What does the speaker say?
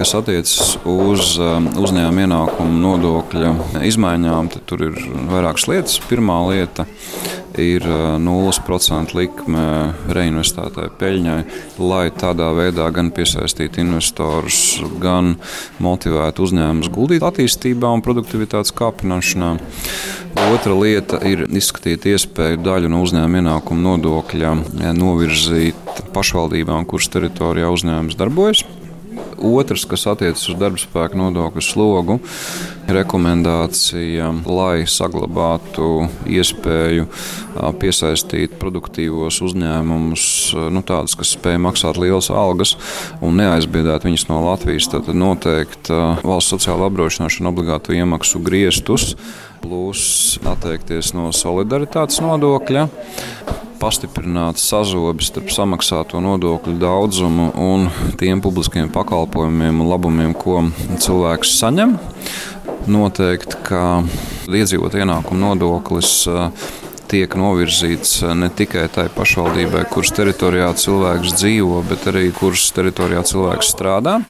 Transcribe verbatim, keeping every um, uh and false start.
Kas attiecas uz uzņēmuma ienākumu nodokļa izmaiņām, tad tur ir vairākas lietas. Pirmā lieta ir nulles procentu likme reinvestētai peļņai, lai tādā veidā gan piesaistītu investorus, gan motivētu uzņēmumus guldīt attīstībā un produktivitātes kāpināšanā. Otra lieta ir izskatīt iespēju daļu no uzņēmuma ienākuma nodokļa novirzīt pašvaldībām, kuras teritorijā uzņēmums darbojas. Otrs, kas attiecas uz darbspēka nodokļu slogu, rekomendācija, lai saglabātu iespēju piesaistīt produktīvos uzņēmumus, nu, tādus, kas spēj maksāt lielas algas un neaizbiedēt viņus no Latvijas. Tad noteikti valsts sociāla apdrošināšana obligātu iemaksu griestus, plus atteikties no solidaritātes nodokļa, pastiprināt sazobes starp samaksāto nodokļu daudzumu un tiem publiskiem pakalpojumiem un labumiem, ko cilvēks saņem. Noteikti, ka iedzīvotāju ienākumu nodoklis tiek novirzīts ne tikai tai pašvaldībai, kuras teritorijā cilvēks dzīvo, bet arī kuras teritorijā cilvēks strādā.